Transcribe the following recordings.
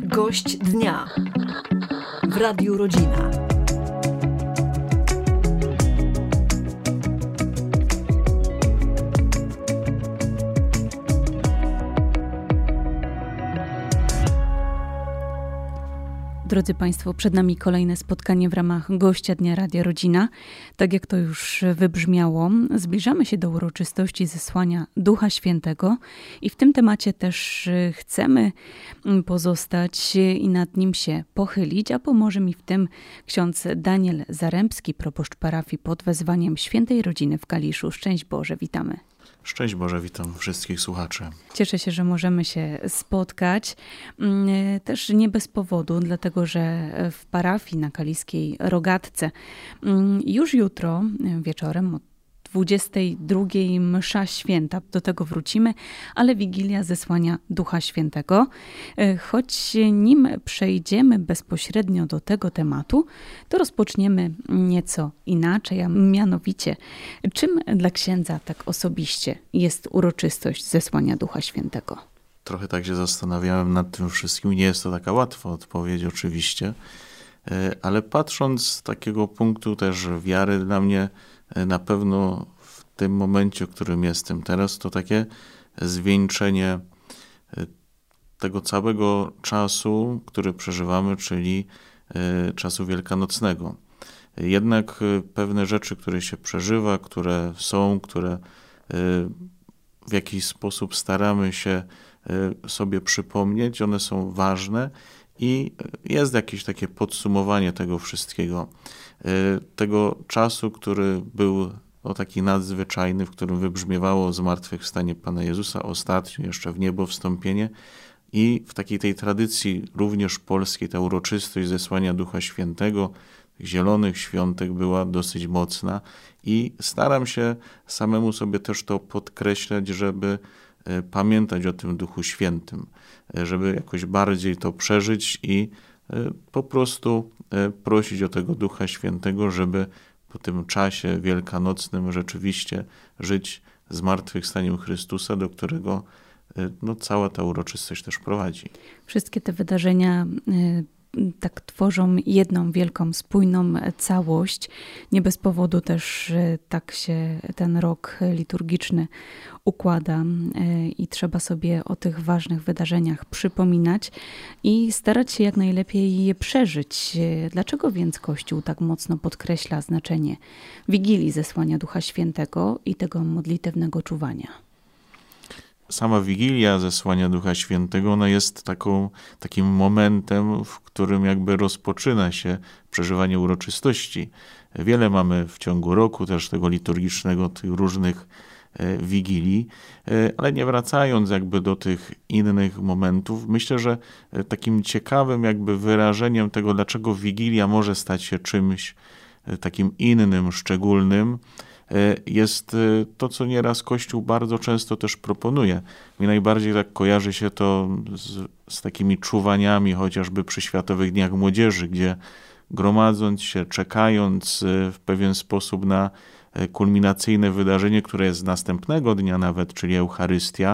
Gość dnia w Radiu Rodzina. Drodzy Państwo, przed nami kolejne spotkanie w ramach Gościa Dnia Radia Rodzina. Tak jak to już wybrzmiało, zbliżamy się do uroczystości zesłania Ducha Świętego i w tym temacie też chcemy pozostać i nad nim się pochylić, a pomoże mi w tym ksiądz Daniel Zarębski, proboszcz parafii pod wezwaniem Świętej Rodziny w Kaliszu. Szczęść Boże, witamy. Szczęść Boże, witam wszystkich słuchaczy. Cieszę się, że możemy się spotkać. Też nie bez powodu, dlatego że w parafii na Kaliskiej Rogatce już jutro wieczorem o 22 msza święta, do tego wrócimy, ale Wigilia zesłania Ducha Świętego. Choć nim przejdziemy bezpośrednio do tego tematu, to rozpoczniemy nieco inaczej, a mianowicie czym dla księdza tak osobiście jest uroczystość zesłania Ducha Świętego? Trochę tak się zastanawiałem nad tym wszystkim. Nie jest to taka łatwa odpowiedź oczywiście, ale patrząc z takiego punktu też wiary, dla mnie na pewno w tym momencie, w którym jestem teraz, to takie zwieńczenie tego całego czasu, który przeżywamy, czyli czasu wielkanocnego. Jednak pewne rzeczy, które się przeżywa, które są, które w jakiś sposób staramy się sobie przypomnieć, one są ważne i jest jakieś takie podsumowanie tego wszystkiego. Tego czasu, który był taki nadzwyczajny, w którym wybrzmiewało zmartwychwstanie Pana Jezusa, ostatnio jeszcze w niebo wstąpienie i w takiej tej tradycji również polskiej ta uroczystość zesłania Ducha Świętego, zielonych świątek była dosyć mocna i staram się samemu sobie też to podkreślać, żeby pamiętać o tym Duchu Świętym, żeby jakoś bardziej to przeżyć i po prostu prosić o tego Ducha Świętego, żeby po tym czasie wielkanocnym rzeczywiście żyć zmartwychwstaniem Chrystusa, do którego cała ta uroczystość też prowadzi. Wszystkie te wydarzenia tak tworzą jedną wielką, spójną całość. Nie bez powodu też tak się ten rok liturgiczny układa i trzeba sobie o tych ważnych wydarzeniach przypominać i starać się jak najlepiej je przeżyć. Dlaczego więc Kościół tak mocno podkreśla znaczenie Wigilii zesłania Ducha Świętego i tego modlitewnego czuwania? Sama Wigilia zesłania Ducha Świętego, ona jest takim momentem, w którym jakby rozpoczyna się przeżywanie uroczystości. Wiele mamy w ciągu roku też tego liturgicznego, tych różnych Wigilii, ale nie wracając jakby do tych innych momentów, myślę, że takim ciekawym jakby wyrażeniem tego, dlaczego Wigilia może stać się czymś takim innym, szczególnym, jest to, co nieraz Kościół bardzo często też proponuje. Mi najbardziej tak kojarzy się to z takimi czuwaniami, chociażby przy Światowych Dniach Młodzieży, gdzie gromadząc się, czekając w pewien sposób na kulminacyjne wydarzenie, które jest następnego dnia nawet, czyli Eucharystia,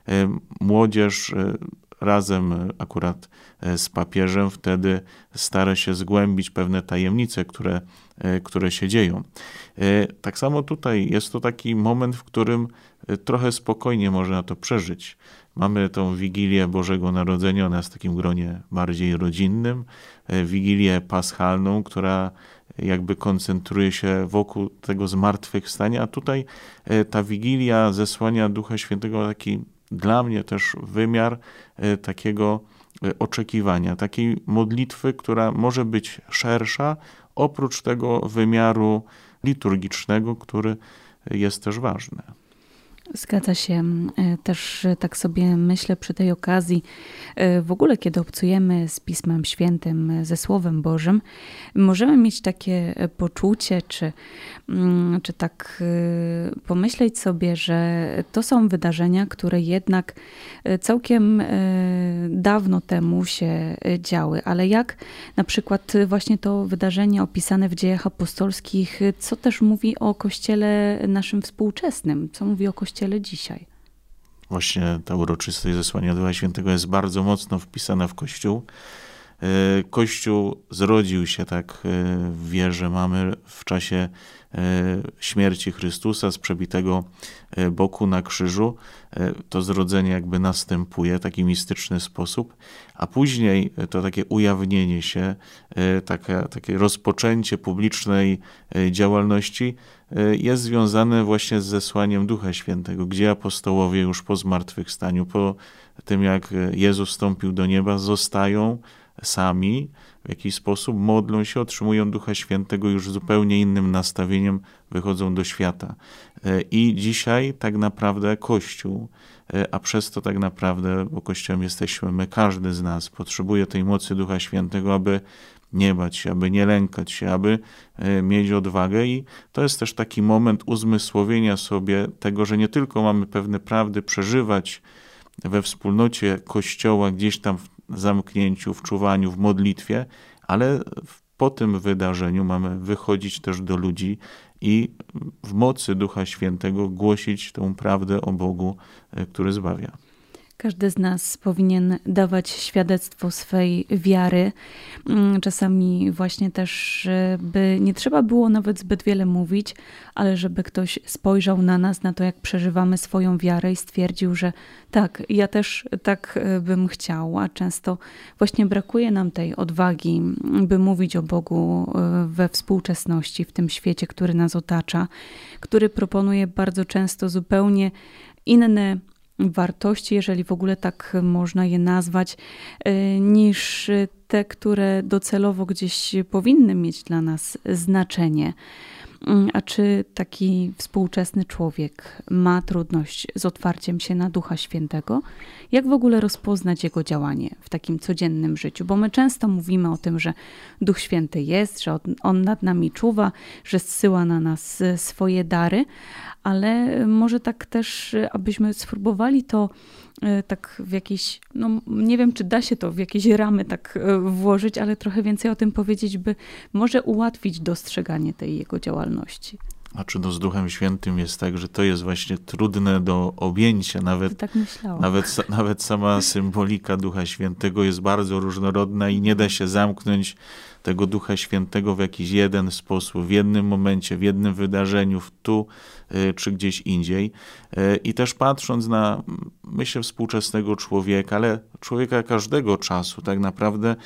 młodzież razem akurat z papieżem wtedy stara się zgłębić pewne tajemnice, które się dzieją. Tak samo tutaj jest to taki moment, w którym trochę spokojnie można to przeżyć. Mamy tą Wigilię Bożego Narodzenia, ona jest w takim gronie bardziej rodzinnym, Wigilię Paschalną, która jakby koncentruje się wokół tego zmartwychwstania, a tutaj ta Wigilia zesłania Ducha Świętego taki dla mnie też wymiar takiego oczekiwania, takiej modlitwy, która może być szersza, oprócz tego wymiaru liturgicznego, który jest też ważny. Zgadza się. Też tak sobie myślę przy tej okazji, w ogóle kiedy obcujemy z Pismem Świętym, ze Słowem Bożym, możemy mieć takie poczucie, czy tak pomyśleć sobie, że to są wydarzenia, które jednak całkiem dawno temu się działy, ale jak na przykład właśnie to wydarzenie opisane w Dziejach Apostolskich, co też mówi o Kościele naszym współczesnym, co mówi o Kościele dzisiaj? właśnie ta uroczystość zesłania Ducha Świętego jest bardzo mocno wpisana w Kościół. Kościół zrodził się tak w wierze mamy w czasie śmierci Chrystusa z przebitego boku na krzyżu. To zrodzenie jakby następuje w taki mistyczny sposób, a później to takie ujawnienie się, takie rozpoczęcie publicznej działalności jest związane właśnie z zesłaniem Ducha Świętego, gdzie apostołowie już po zmartwychwstaniu, po tym jak Jezus wstąpił do nieba, zostają sami, w jakiś sposób modlą się, otrzymują Ducha Świętego, już zupełnie innym nastawieniem wychodzą do świata. I dzisiaj tak naprawdę Kościół, a przez to tak naprawdę, bo Kościołem jesteśmy my, każdy z nas potrzebuje tej mocy Ducha Świętego, aby nie bać się, aby nie lękać się, aby mieć odwagę, i to jest też taki moment uzmysłowienia sobie tego, że nie tylko mamy pewne prawdy przeżywać we wspólnocie Kościoła, gdzieś tam w zamknięciu, w czuwaniu, w modlitwie, ale po tym wydarzeniu mamy wychodzić też do ludzi i w mocy Ducha Świętego głosić tą prawdę o Bogu, który zbawia. Każdy z nas powinien dawać świadectwo swej wiary. Czasami właśnie też, by nie trzeba było nawet zbyt wiele mówić, ale żeby ktoś spojrzał na nas, na to, jak przeżywamy swoją wiarę i stwierdził, że tak, ja też tak bym chciał, a często właśnie brakuje nam tej odwagi, by mówić o Bogu we współczesności, w tym świecie, który nas otacza, który proponuje bardzo często zupełnie inne wartości, jeżeli w ogóle tak można je nazwać, niż te, które docelowo gdzieś powinny mieć dla nas znaczenie. A czy taki współczesny człowiek ma trudność z otwarciem się na Ducha Świętego? Jak w ogóle rozpoznać jego działanie w takim codziennym życiu? Bo my często mówimy o tym, że Duch Święty jest, że On nad nami czuwa, że zsyła na nas swoje dary, ale może tak też, abyśmy spróbowali to tak w jakieś, no nie wiem, czy da się to w jakieś ramy tak włożyć, ale trochę więcej o tym powiedzieć, by może ułatwić dostrzeganie tej jego działalności. A czy z Duchem Świętym jest tak, że to jest właśnie trudne do objęcia? Nawet sama symbolika Ducha Świętego jest bardzo różnorodna i nie da się zamknąć tego Ducha Świętego w jakiś jeden sposób, w jednym momencie, w jednym wydarzeniu, tu czy gdzieś indziej. I też patrząc na, myślę, współczesnego człowieka, ale człowieka każdego czasu, tak naprawdę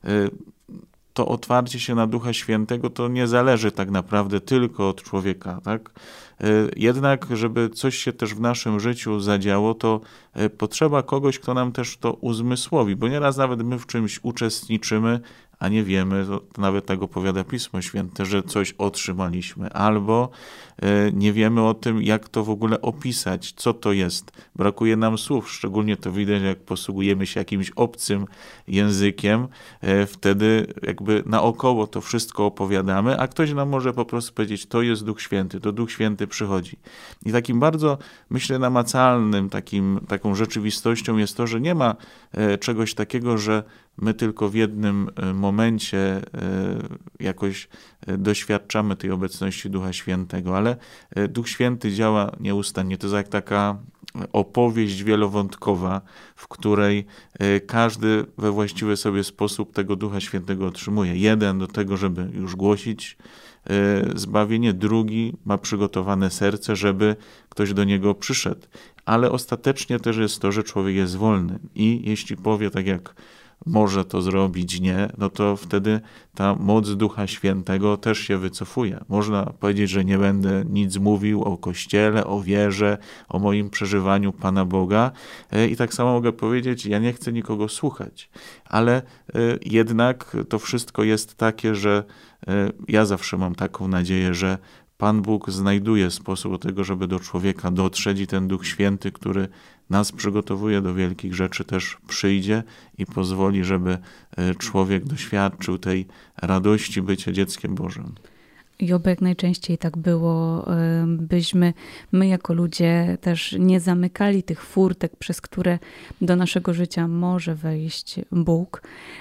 to otwarcie się na Ducha Świętego to nie zależy tak naprawdę tylko od człowieka, tak? Jednak, żeby coś się też w naszym życiu zadziało, to potrzeba kogoś, kto nam też to uzmysłowi, bo nieraz nawet my w czymś uczestniczymy, a nie wiemy, to nawet tak opowiada Pismo Święte, że coś otrzymaliśmy, albo nie wiemy o tym, jak to w ogóle opisać, co to jest. Brakuje nam słów, szczególnie to widać, jak posługujemy się jakimś obcym językiem, wtedy jakby naokoło to wszystko opowiadamy, a ktoś nam może po prostu powiedzieć, to jest Duch Święty, to Duch Święty przychodzi. I takim bardzo, myślę, namacalnym taką rzeczywistością jest to, że nie ma czegoś takiego, że my tylko w jednym momencie jakoś doświadczamy tej obecności Ducha Świętego, ale Duch Święty działa nieustannie. To jest jak taka opowieść wielowątkowa, w której każdy we właściwy sobie sposób tego Ducha Świętego otrzymuje. Jeden do tego, żeby już głosić zbawienie, drugi ma przygotowane serce, żeby ktoś do niego przyszedł. Ale ostatecznie też jest to, że człowiek jest wolny i jeśli powie tak jak może to zrobić, nie, no to wtedy ta moc Ducha Świętego też się wycofuje. Można powiedzieć, że nie będę nic mówił o Kościele, o wierze, o moim przeżywaniu Pana Boga i tak samo mogę powiedzieć, ja nie chcę nikogo słuchać, ale jednak to wszystko jest takie, że ja zawsze mam taką nadzieję, że Pan Bóg znajduje sposób do tego, żeby do człowieka dotrzeć i ten Duch Święty, który nas przygotowuje do wielkich rzeczy, też przyjdzie i pozwoli, żeby człowiek doświadczył tej radości bycia dzieckiem Bożym. I oby jak najczęściej tak było, byśmy my jako ludzie też nie zamykali tych furtek, przez które do naszego życia może wejść Bóg,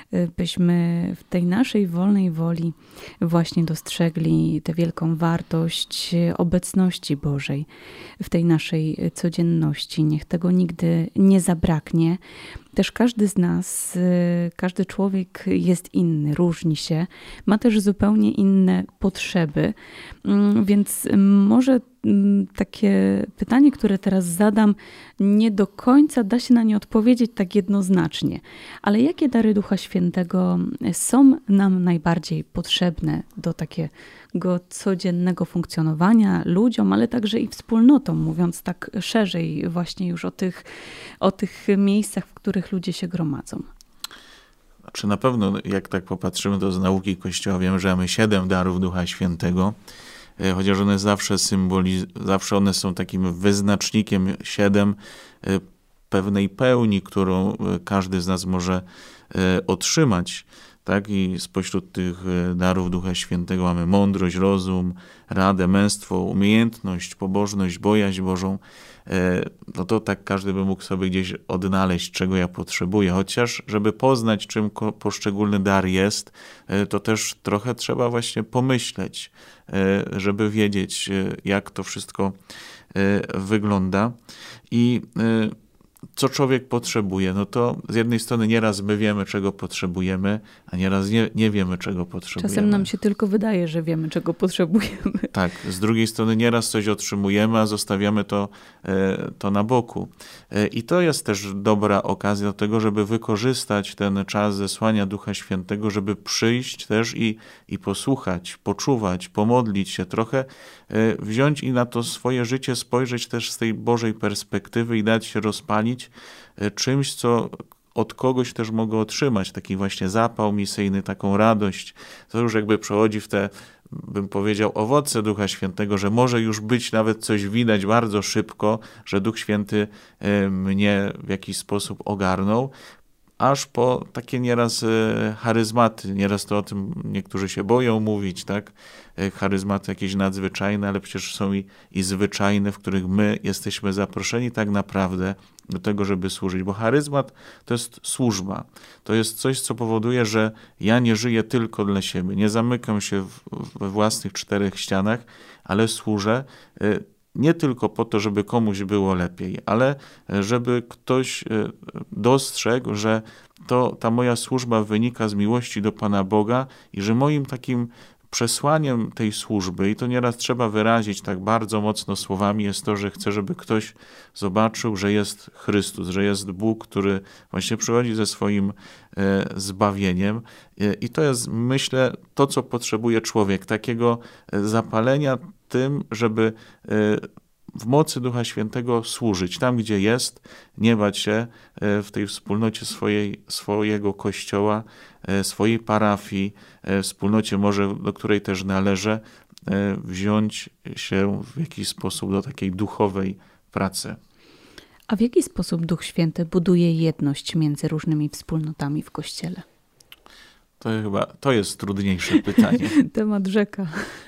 byśmy w tej naszej wolnej woli właśnie dostrzegli tę wielką wartość obecności Bożej w tej naszej codzienności. Niech tego nigdy nie zabraknie. Też każdy z nas, każdy człowiek jest inny, różni się, ma też zupełnie inne potrzeby, więc może takie pytanie, które teraz zadam, nie do końca da się na nie odpowiedzieć tak jednoznacznie. Ale jakie dary Ducha Świętego są nam najbardziej potrzebne do takiego codziennego funkcjonowania ludziom, ale także i wspólnotom, mówiąc tak szerzej właśnie już o tych miejscach, w których ludzie się gromadzą? Znaczy na pewno, jak tak popatrzymy, to z nauki Kościoła wiemy, że mamy 7 darów Ducha Świętego, chociaż one zawsze one są takim wyznacznikiem 7 pewnej pełni, którą każdy z nas może otrzymać. Tak? I spośród tych darów Ducha Świętego mamy mądrość, rozum, radę, męstwo, umiejętność, pobożność, bojaźń Bożą. No to tak każdy by mógł sobie gdzieś odnaleźć, czego ja potrzebuję. Chociaż, żeby poznać, czym poszczególny dar jest, to też trochę trzeba właśnie pomyśleć, żeby wiedzieć, jak to wszystko wygląda. I co człowiek potrzebuje, no to z jednej strony nieraz my wiemy, czego potrzebujemy, a nieraz nie wiemy, czego potrzebujemy. Czasem nam się tylko wydaje, że wiemy, czego potrzebujemy. Tak, z drugiej strony nieraz coś otrzymujemy, a zostawiamy to na boku. I to jest też dobra okazja do tego, żeby wykorzystać ten czas zesłania Ducha Świętego, żeby przyjść też i posłuchać, poczuwać, pomodlić się trochę, wziąć i na to swoje życie spojrzeć też z tej Bożej perspektywy i dać się rozpalić czymś, co od kogoś też mogę otrzymać, taki właśnie zapał misyjny, taką radość. To już jakby przechodzi w te, bym powiedział, owoce Ducha Świętego, że może już być nawet coś widać bardzo szybko, że Duch Święty mnie w jakiś sposób ogarnął, aż po takie nieraz charyzmaty. Nieraz to o tym niektórzy się boją mówić, tak? Charyzmaty jakieś nadzwyczajne, ale przecież są i zwyczajne, w których my jesteśmy zaproszeni tak naprawdę do tego, żeby służyć. Bo charyzmat to jest służba. To jest coś, co powoduje, że ja nie żyję tylko dla siebie. Nie zamykam się we własnych 4 ścianach, ale służę nie tylko po to, żeby komuś było lepiej, ale żeby ktoś dostrzegł, że ta moja służba wynika z miłości do Pana Boga i że moim takim przesłaniem tej służby, i to nieraz trzeba wyrazić tak bardzo mocno słowami, jest to, że chcę, żeby ktoś zobaczył, że jest Chrystus, że jest Bóg, który właśnie przychodzi ze swoim zbawieniem. I to jest, myślę, to, co potrzebuje człowiek, takiego zapalenia tym, żeby w mocy Ducha Świętego służyć tam, gdzie jest, nie bać się w tej wspólnocie swojego kościoła, swojej parafii, wspólnocie może, do której też należę, wziąć się w jakiś sposób do takiej duchowej pracy. A w jaki sposób Duch Święty buduje jedność między różnymi wspólnotami w Kościele? To jest trudniejsze pytanie. Temat rzeka.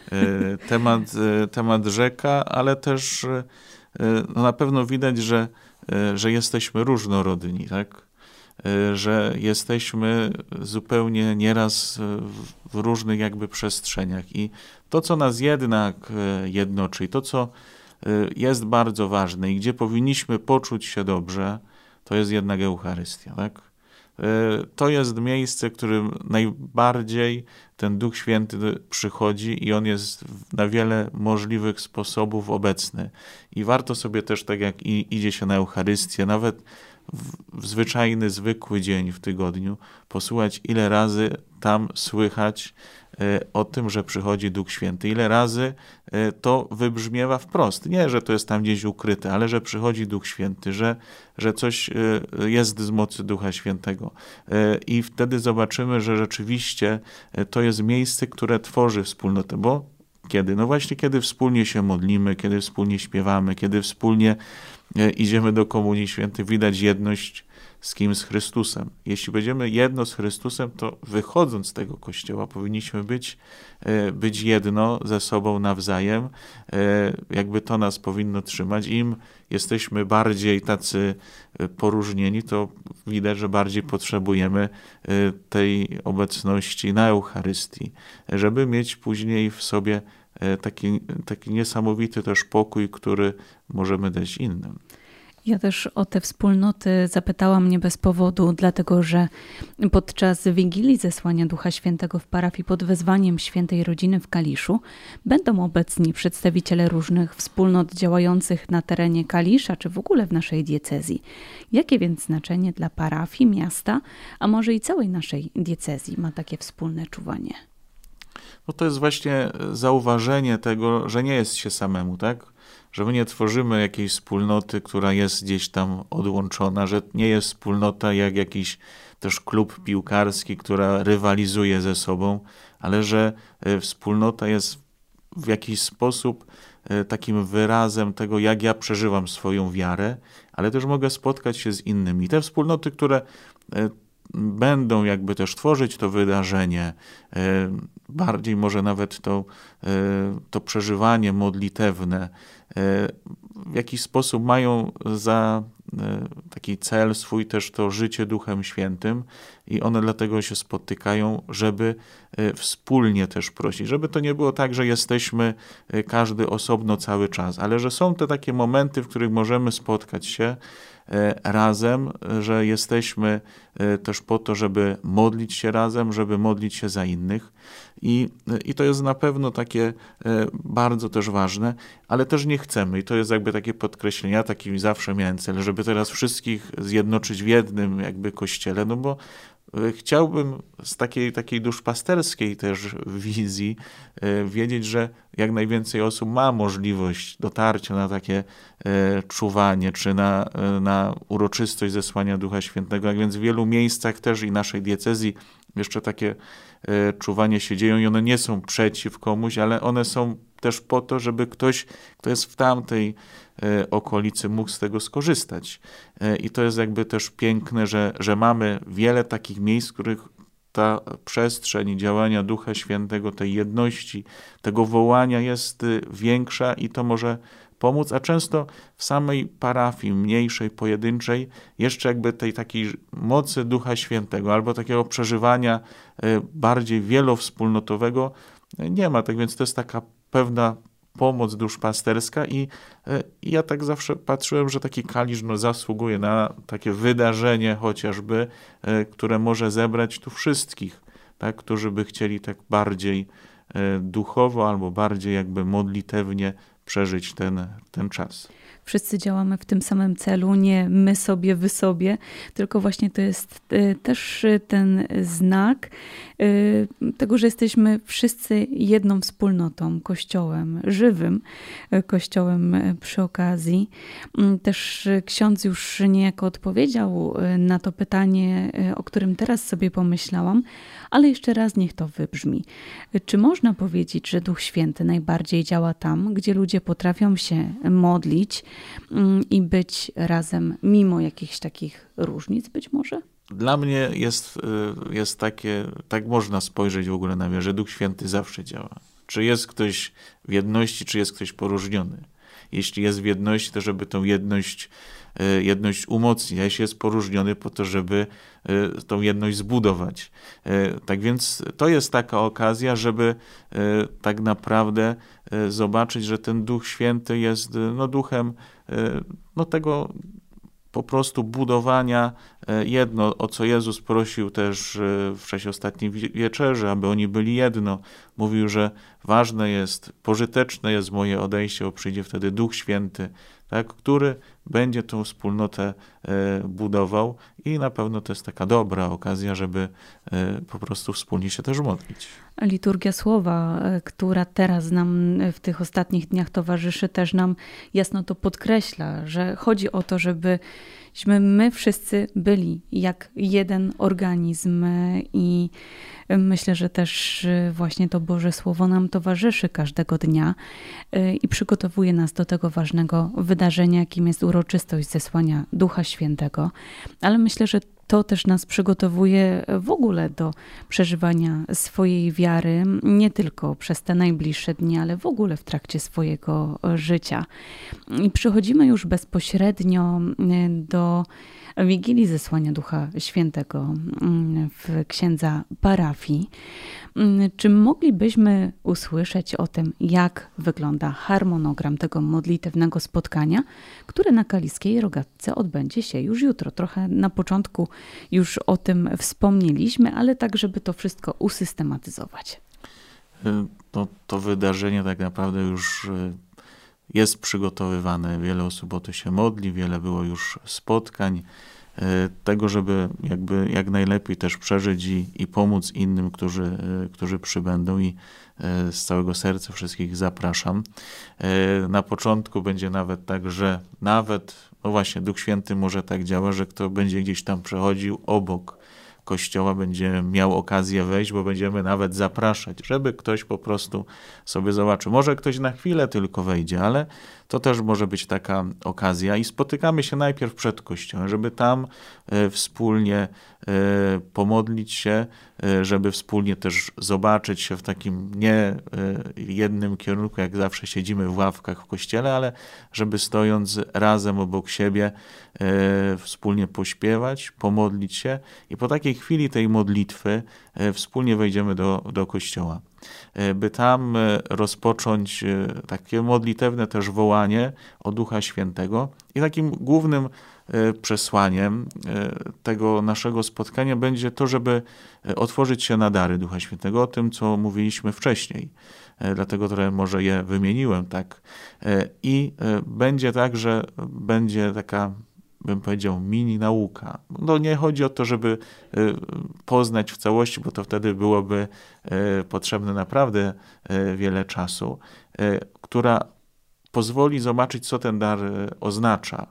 Temat rzeka, ale też no na pewno widać, że jesteśmy różnorodni, tak? Że jesteśmy zupełnie nieraz w różnych jakby przestrzeniach. I to, co nas jednak jednoczy, to, co jest bardzo ważne i gdzie powinniśmy poczuć się dobrze, to jest jednak Eucharystia, tak? To jest miejsce, w którym najbardziej ten Duch Święty przychodzi i On jest na wiele możliwych sposobów obecny. I warto sobie też, tak jak idzie się na Eucharystię, nawet w zwyczajny, zwykły dzień w tygodniu, posłuchać, ile razy tam słychać o tym, że przychodzi Duch Święty. Ile razy to wybrzmiewa wprost. Nie, że to jest tam gdzieś ukryte, ale że przychodzi Duch Święty, że coś jest z mocy Ducha Świętego. I wtedy zobaczymy, że rzeczywiście to jest miejsce, które tworzy wspólnotę. Bo kiedy? No właśnie, kiedy wspólnie się modlimy, kiedy wspólnie śpiewamy, kiedy wspólnie idziemy do Komunii Świętej, widać jedność z kim? Z Chrystusem. Jeśli będziemy jedno z Chrystusem, to wychodząc z tego Kościoła powinniśmy być jedno ze sobą nawzajem. Jakby to nas powinno trzymać. Im jesteśmy bardziej tacy poróżnieni, to widać, że bardziej potrzebujemy tej obecności na Eucharystii, żeby mieć później w sobie taki niesamowity też pokój, który możemy dać innym. Ja też o te wspólnoty zapytałam nie bez powodu, dlatego że podczas Wigilii Zesłania Ducha Świętego w parafii pod wezwaniem Świętej Rodziny w Kaliszu będą obecni przedstawiciele różnych wspólnot działających na terenie Kalisza, czy w ogóle w naszej diecezji. Jakie więc znaczenie dla parafii, miasta, a może i całej naszej diecezji ma takie wspólne czuwanie? No to jest właśnie zauważenie tego, że nie jest się samemu, tak? Że my nie tworzymy jakiejś wspólnoty, która jest gdzieś tam odłączona, że nie jest wspólnota jak jakiś też klub piłkarski, która rywalizuje ze sobą, ale że wspólnota jest w jakiś sposób takim wyrazem tego, jak ja przeżywam swoją wiarę, ale też mogę spotkać się z innymi. Te wspólnoty, które będą jakby też tworzyć to wydarzenie, bardziej może nawet to przeżywanie modlitewne, w jakiś sposób mają za taki cel swój też to życie Duchem Świętym i one dlatego się spotykają, żeby wspólnie też prosić, żeby to nie było tak, że jesteśmy każdy osobno cały czas, ale że są te takie momenty, w których możemy spotkać się razem, że jesteśmy też po to, żeby modlić się razem, żeby modlić się za innych i to jest na pewno takie bardzo też ważne, ale też nie chcemy i to jest jakby takie podkreślenie, ja taki zawsze miałem cel, żeby teraz wszystkich zjednoczyć w jednym jakby kościele, no bo chciałbym z takiej duszpasterskiej też wizji wiedzieć, że jak najwięcej osób ma możliwość dotarcia na takie czuwanie, czy na uroczystość zesłania Ducha Świętego. Jak więc w wielu miejscach też i naszej diecezji jeszcze takie czuwanie się dzieją i one nie są przeciw komuś, ale one są też po to, żeby ktoś, kto jest w tamtej okolicy, mógł z tego skorzystać. I to jest jakby też piękne, że mamy wiele takich miejsc, w których ta przestrzeń działania Ducha Świętego, tej jedności, tego wołania jest większa i to może pomóc, a często w samej parafii mniejszej, pojedynczej, jeszcze jakby tej takiej mocy Ducha Świętego albo takiego przeżywania bardziej wielowspólnotowego nie ma. Tak więc to jest taka pewna pomoc duszpasterska i ja tak zawsze patrzyłem, że taki Kalisz zasługuje na takie wydarzenie chociażby, które może zebrać tu wszystkich, tak, którzy by chcieli tak bardziej duchowo albo bardziej jakby modlitewnie przeżyć ten czas. Wszyscy działamy w tym samym celu, nie my sobie, wy sobie, tylko właśnie to jest też ten znak tego, że jesteśmy wszyscy jedną wspólnotą, kościołem, żywym kościołem przy okazji. Też ksiądz już niejako odpowiedział na to pytanie, o którym teraz sobie pomyślałam, ale jeszcze raz niech to wybrzmi. Czy można powiedzieć, że Duch Święty najbardziej działa tam, gdzie ludzie potrafią się modlić i być razem mimo jakichś takich różnic być może? Dla mnie jest takie, tak można spojrzeć w ogóle na wierę, że Duch Święty zawsze działa. Czy jest ktoś w jedności, czy jest ktoś poróżniony. Jeśli jest w jedności, to żeby tą jedność umocnić, a jeśli jest poróżniony, po to, żeby tą jedność zbudować. Tak więc to jest taka okazja, żeby tak naprawdę zobaczyć, że ten Duch Święty jest duchem tego po prostu budowania jedno, o co Jezus prosił też w czasie ostatniej wieczerzy, aby oni byli jedno. Mówił, że ważne jest, pożyteczne jest moje odejście, bo przyjdzie wtedy Duch Święty, tak, który będzie tą wspólnotę budował i na pewno to jest taka dobra okazja, żeby po prostu wspólnie się też modlić. Liturgia Słowa, która teraz nam w tych ostatnich dniach towarzyszy, też nam jasno to podkreśla, że chodzi o to, żeby żebyśmy my wszyscy byli jak jeden organizm i myślę, że też właśnie to Boże Słowo nam towarzyszy każdego dnia i przygotowuje nas do tego ważnego wydarzenia, jakim jest uroczystość zesłania Ducha Świętego. Ale myślę, że to też nas przygotowuje w ogóle do przeżywania swojej wiary, nie tylko przez te najbliższe dni, ale w ogóle w trakcie swojego życia. I przychodzimy już bezpośrednio do Wigilii Zesłania Ducha Świętego w księdza parafii. Czy moglibyśmy usłyszeć o tym, jak wygląda harmonogram tego modlitewnego spotkania, które na Kaliskiej Rogatce odbędzie się już jutro? Trochę na początku już o tym wspomnieliśmy, ale tak, żeby to wszystko usystematyzować. To wydarzenie tak naprawdę już jest przygotowywane. Wiele osób o to się modli, wiele było już spotkań tego, żeby jakby jak najlepiej też przeżyć i pomóc innym, którzy przybędą, i z całego serca wszystkich zapraszam. Na początku będzie nawet tak, że no właśnie Duch Święty może tak działa, że kto będzie gdzieś tam przechodził obok kościoła, będzie miał okazję wejść, bo będziemy nawet zapraszać, żeby ktoś po prostu sobie zobaczył. Może ktoś na chwilę tylko wejdzie, ale to też może być taka okazja i spotykamy się najpierw przed kościołem, żeby tam wspólnie pomodlić się, żeby wspólnie też zobaczyć się w takim nie jednym kierunku, jak zawsze siedzimy w ławkach w kościele, ale żeby stojąc razem obok siebie wspólnie pośpiewać, pomodlić się i po takiej chwili tej modlitwy wspólnie wejdziemy do kościoła, by tam rozpocząć takie modlitewne też wołanie o Ducha Świętego. I takim głównym przesłaniem tego naszego spotkania będzie to, żeby otworzyć się na dary Ducha Świętego, o tym, co mówiliśmy wcześniej. Dlatego trochę może je wymieniłem, tak. I będzie tak, że będzie taka, bym powiedział, mini nauka. No nie chodzi o to, żeby poznać w całości, bo to wtedy byłoby potrzebne naprawdę wiele czasu, która pozwoli zobaczyć, co ten dar oznacza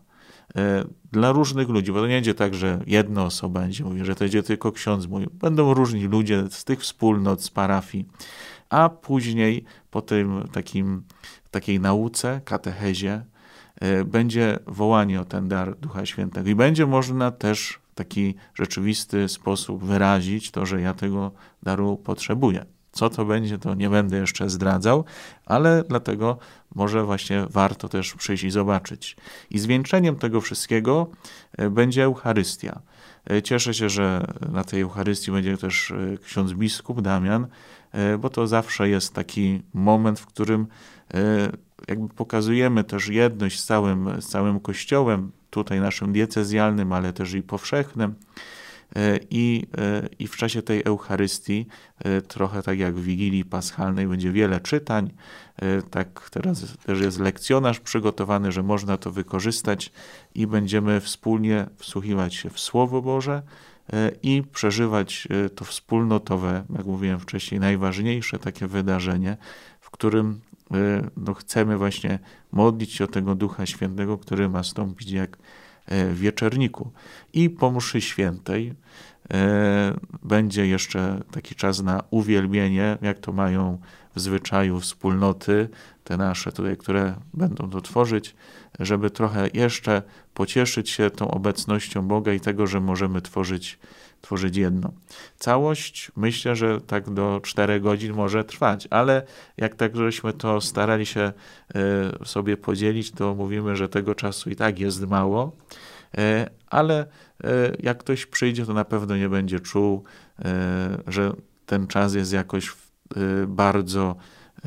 dla różnych ludzi, bo to nie będzie tak, że jedna osoba będzie mówiła, że to będzie tylko ksiądz mówił. Będą różni ludzie z tych wspólnot, z parafii, a później po tym takiej nauce, katechezie, będzie wołanie o ten dar Ducha Świętego i będzie można też w taki rzeczywisty sposób wyrazić to, że ja tego daru potrzebuję. Co to będzie, to nie będę jeszcze zdradzał, ale dlatego może właśnie warto też przyjść i zobaczyć. I zwieńczeniem tego wszystkiego będzie Eucharystia. Cieszę się, że na tej Eucharystii będzie też ksiądz biskup Damian, bo to zawsze jest taki moment, w którym jakby pokazujemy też jedność z całym Kościołem, tutaj naszym diecezjalnym, ale też i powszechnym. I w czasie tej Eucharystii, trochę tak jak w Wigilii Paschalnej, będzie wiele czytań. Tak teraz też jest lekcjonarz przygotowany, że można to wykorzystać i będziemy wspólnie wsłuchiwać się w Słowo Boże i przeżywać to wspólnotowe, jak mówiłem wcześniej, najważniejsze takie wydarzenie, w którym chcemy właśnie modlić się o tego Ducha Świętego, który ma stąpić jak w wieczerniku. I po mszy świętej będzie jeszcze taki czas na uwielbienie, jak to mają w zwyczaju wspólnoty, te nasze tutaj, które będą to tworzyć, żeby trochę jeszcze pocieszyć się tą obecnością Boga i tego, że możemy tworzyć jedno. Całość myślę, że tak do 4 godzin może trwać, ale jak tak żeśmy to starali się sobie podzielić, to mówimy, że tego czasu i tak jest mało, ale jak ktoś przyjdzie, to na pewno nie będzie czuł, że ten czas jest jakoś bardzo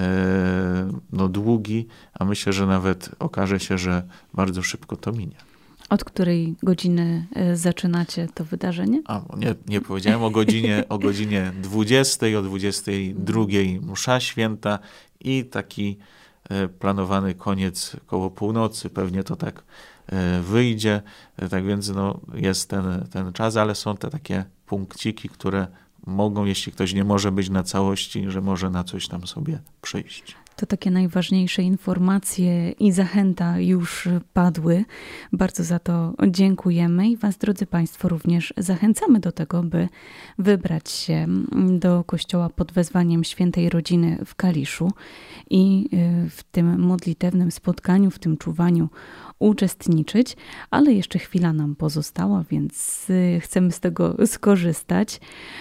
długi, a myślę, że nawet okaże się, że bardzo szybko to minie. Od której godziny zaczynacie to wydarzenie? Nie powiedziałem o godzinie 20, o 22 msza święta i taki planowany koniec koło północy. Pewnie to tak wyjdzie. Tak więc jest ten czas, ale są te takie punkciki, które mogą, jeśli ktoś nie może być na całości, że może na coś tam sobie przyjść. To takie najważniejsze informacje i zachęta już padły. Bardzo za to dziękujemy i Was, drodzy Państwo, również zachęcamy do tego, by wybrać się do kościoła pod wezwaniem Świętej Rodziny w Kaliszu i w tym modlitewnym spotkaniu, w tym czuwaniu uczestniczyć, ale jeszcze chwila nam pozostała, więc chcemy z tego skorzystać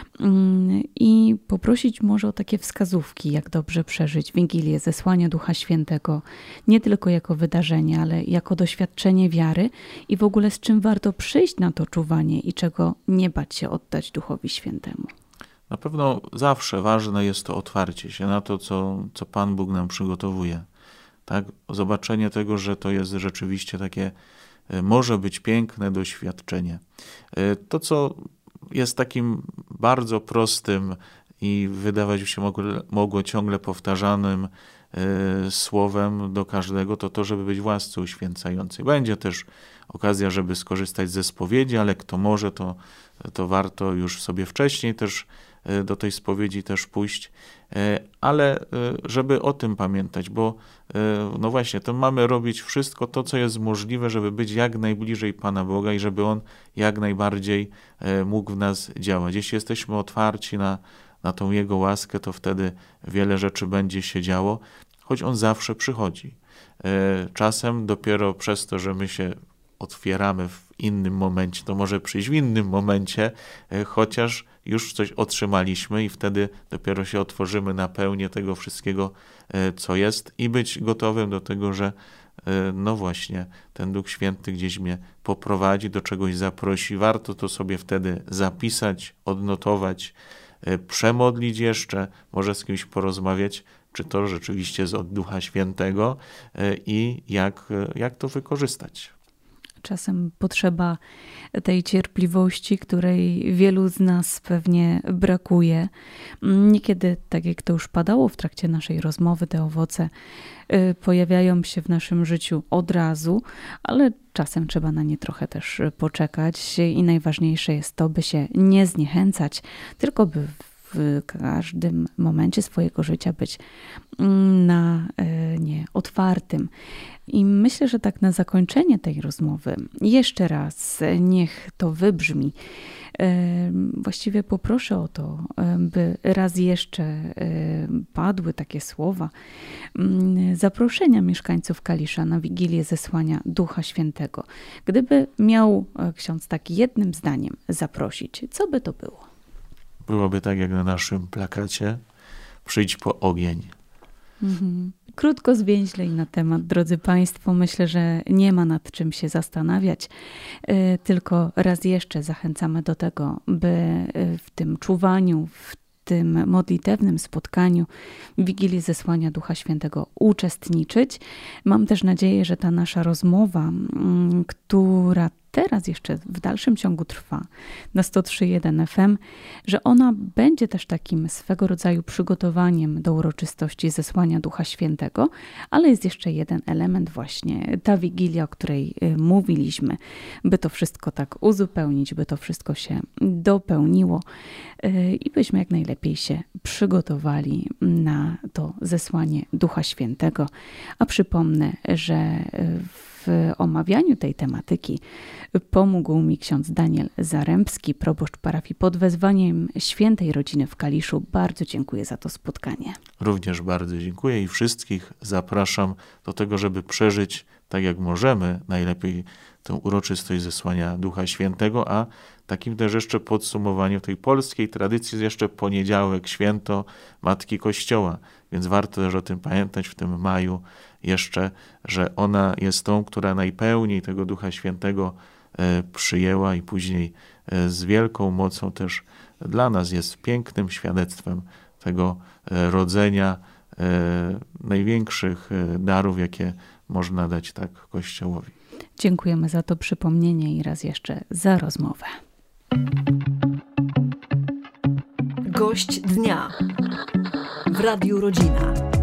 i poprosić może o takie wskazówki, jak dobrze przeżyć Wigilię Zesłania Ducha Świętego, nie tylko jako wydarzenie, ale jako doświadczenie wiary i w ogóle z czym warto przyjść na to czuwanie i czego nie bać się oddać Duchowi Świętemu. Na pewno zawsze ważne jest to otwarcie się na to, co Pan Bóg nam przygotowuje. Tak? Zobaczenie tego, że to jest rzeczywiście takie, może być piękne doświadczenie. To, co jest takim bardzo prostym i wydawać się mogło ciągle powtarzanym słowem do każdego, to żeby być w łasce uświęcającej. Będzie też okazja, żeby skorzystać ze spowiedzi, ale kto może, to warto już sobie wcześniej też do tej spowiedzi też pójść, ale żeby o tym pamiętać, bo no właśnie, to mamy robić wszystko to, co jest możliwe, żeby być jak najbliżej Pana Boga i żeby On jak najbardziej mógł w nas działać. Jeśli jesteśmy otwarci na tą Jego łaskę, to wtedy wiele rzeczy będzie się działo, choć On zawsze przychodzi. Czasem dopiero przez to, że my się otwieramy w innym momencie, to może przyjść w innym momencie, chociaż już coś otrzymaliśmy i wtedy dopiero się otworzymy na pełnię tego wszystkiego, co jest i być gotowym do tego, że no właśnie, ten Duch Święty gdzieś mnie poprowadzi, do czegoś zaprosi. Warto to sobie wtedy zapisać, odnotować, przemodlić jeszcze, może z kimś porozmawiać, czy to rzeczywiście jest od Ducha Świętego i jak to wykorzystać. Czasem potrzeba tej cierpliwości, której wielu z nas pewnie brakuje. Niekiedy, tak jak to już padało w trakcie naszej rozmowy, te owoce pojawiają się w naszym życiu od razu, ale czasem trzeba na nie trochę też poczekać i najważniejsze jest to, by się nie zniechęcać, tylko by w każdym momencie swojego życia być na nie otwartym. I myślę, że tak na zakończenie tej rozmowy jeszcze raz niech to wybrzmi. Właściwie poproszę o to, by raz jeszcze padły takie słowa zaproszenia mieszkańców Kalisza na Wigilię Zesłania Ducha Świętego. Gdyby miał ksiądz tak jednym zdaniem zaprosić, co by to było? Byłoby tak jak na naszym plakacie, przyjdź po ogień. Krótko, zwięźle i na temat, drodzy Państwo, myślę, że nie ma nad czym się zastanawiać, tylko raz jeszcze zachęcamy do tego, by w tym czuwaniu, w tym modlitewnym spotkaniu Wigilii Zesłania Ducha Świętego uczestniczyć. Mam też nadzieję, że ta nasza rozmowa, która teraz jeszcze w dalszym ciągu trwa na 103.1 FM, że ona będzie też takim swego rodzaju przygotowaniem do uroczystości Zesłania Ducha Świętego, ale jest jeszcze jeden element właśnie, ta Wigilia, o której mówiliśmy, by to wszystko tak uzupełnić, by to wszystko się dopełniło i byśmy jak najlepiej się przygotowali na to Zesłanie Ducha Świętego. A przypomnę, że w omawianiu tej tematyki pomógł mi ksiądz Daniel Zarębski, proboszcz parafii pod wezwaniem Świętej Rodziny w Kaliszu. Bardzo dziękuję za to spotkanie. Również bardzo dziękuję i wszystkich zapraszam do tego, żeby przeżyć tak jak możemy, najlepiej tę uroczystość Zesłania Ducha Świętego, a takim też jeszcze podsumowaniu tej polskiej tradycji jest jeszcze poniedziałek, święto Matki Kościoła, więc warto też o tym pamiętać w tym maju jeszcze, że ona jest tą, która najpełniej tego Ducha Świętego przyjęła i później z wielką mocą też dla nas jest pięknym świadectwem tego rodzenia największych darów, jakie można dać tak Kościołowi. Dziękujemy za to przypomnienie i raz jeszcze za rozmowę. Gość dnia w Radiu Rodzina.